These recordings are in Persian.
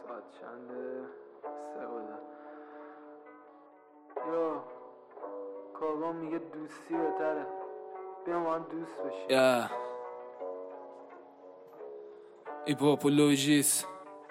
ساعت چنده؟ 3 یا کاغا میگه دوستی بهتره، بیا ما هم دوست بشیم. ایپاپ و لوژیس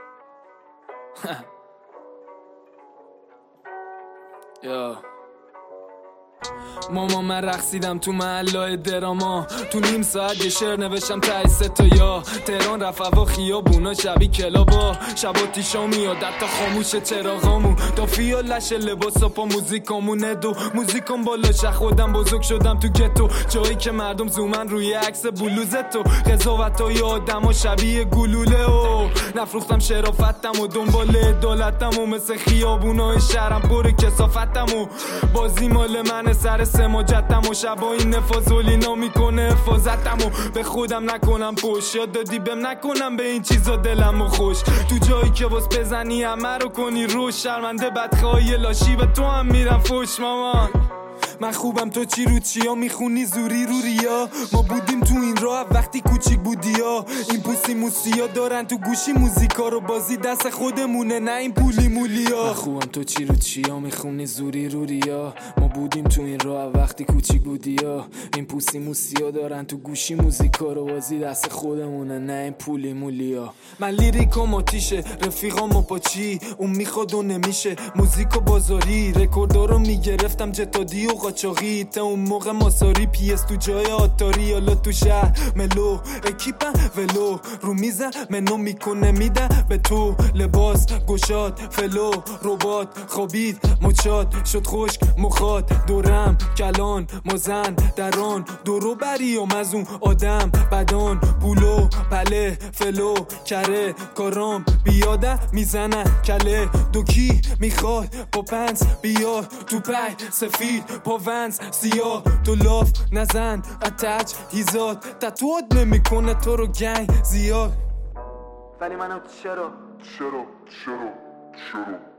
ماما من رقصیدم تو محلای دراما، تو نیم ساعت یه شعر نوشتم تای 3 تا یا تهران رفت هوا خیابونا شبیه کلابا، شبا تیشا میاد حتی خاموش چراغامون، تا فیالش لباسا پا موزیکامونه دو موزیکام بالا شه، خودم بزرگ شدم تو گتو، جایی که مردم زومن روی عکس بلوزتو، قضاوتای آدما شبیه گلوله و نفروختم شرافتم و دنبال عدالتم و مثل خیابونای شهرم پر کثافتم و بازی مال من سر سماجتم و شبا این نفاذولینا میکنه حفاظتم و به خودم نکنم پشت، یاد دادی بهم نکنم به این چیزا دلم و خوش، تو جایی که باز بزنی همه رو کنی روش، شرمنده بدخواهی لاشی به تو هم میرم فوش. مامان من خوبم تو چی رو چیا میخونی زوری رو ریا، ما بودیم تو این راه وقتی کوچیک بودی ها، این پوسی موسیا دارن تو گوشی موزیکا رو، بازی دست خودمونه نه این پولی مولیا. من خوبم تو چی رو چیا میخونی زوری رو ریا، ما بودیم تو این راه وقتی کوچیک بودی ها، این پوسی موسیا دارن تو گوشی موزیکا رو، بازی دست خودمونه نه این پولی مولیا. من لیریکم آتیشه رفیقام با چی اون میخواد و نمیشه، موزیکو بازاری رکوردارو میگرفتم جتادی و قاچاقی، تا اون موقع ماساری پیس تو جای آتاری، حالا تو شهر ملو اکیپم ولو رو میزن منو میکنه میدن به تو، لباس گشاد فلو ربات خوابید مچاد شد خشک مخاد، دورم کلان مزن دران دورو بریم از اون آدم بدان، پولو پله فلو کره کارام بیاده میزنن کله، دوکی میخواد با پنس بیاد تو پای سفید با ونز سیاه، تو لاف نزن اتج هیزاد تتواد نمیکنه تو رو گنگ زیاد، ولی منو چرا